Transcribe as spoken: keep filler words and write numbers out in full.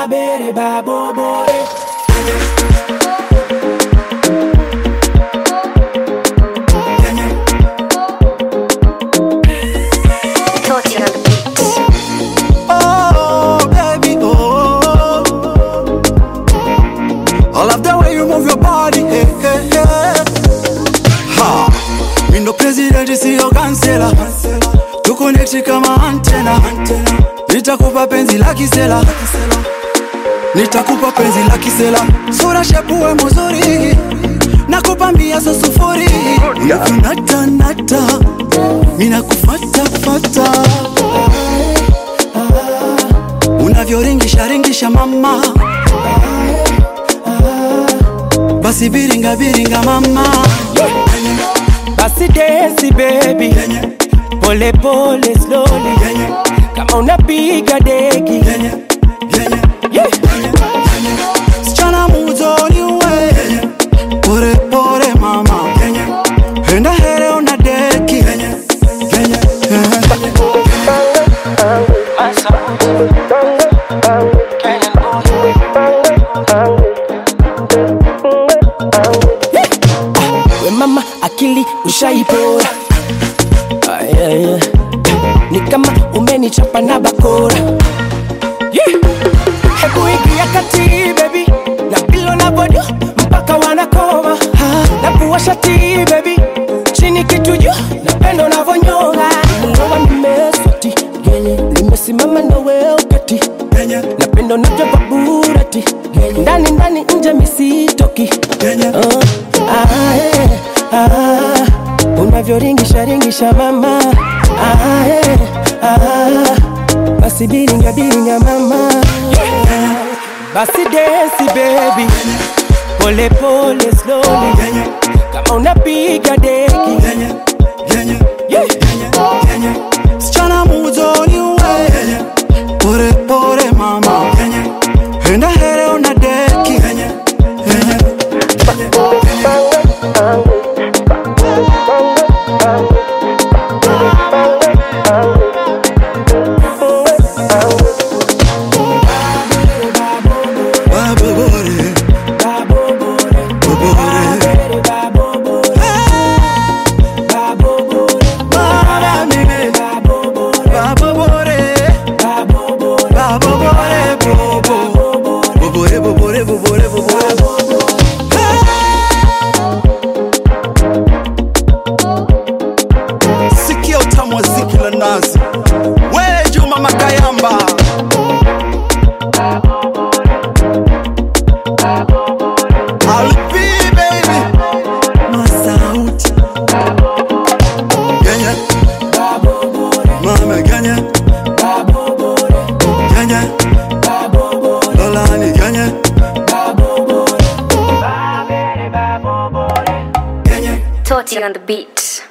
bere babobore. I love the way you move your body, hey, hey, hey. Ha, mi ndo president siyo kansela, tukonekti kama antena. Nitakupa penzi la kisela, nitakupa penzi la kisela. Sura shepu we mzuri, nakupa mbia so sufuri. Unakunata nata, mina kufata fata. Unavyoringisha ringisha mama, basi biringa biringa mama. Basi dance baby, pole pole slowly, kama unapiga deki. Sichana muzoni we, pore pore mama. Henda here una deki. We mama akili ushaipora, ay, ay, ay. Ni kama umenichapa na bakora, yeah. Hebu ingia kati baby, na bilo na bodo mpaka wanakoma. Na buwa shati baby, chini kitu juu, napendo unavonyonga. Mlowa nimeswati, nimesimama na wewe ukati. Napendo natoka burati, ndani ndani nje misitoki. uh, ah, eh, ah, unavyoringisha ringisha mama. Ah, eh, ah, basi biringa biringa mama. Basi dance baby, pole pole slowly, kama unapiga deki. Sichana muzoni we, pore pore mama. Henda here una deki. Sikia utamu wa ziki la nazi, we Juma Makayamba. Alibi baby, masauti Kenya, mama Kenya, Kenya, Lolani Kenya, Toti on the beat.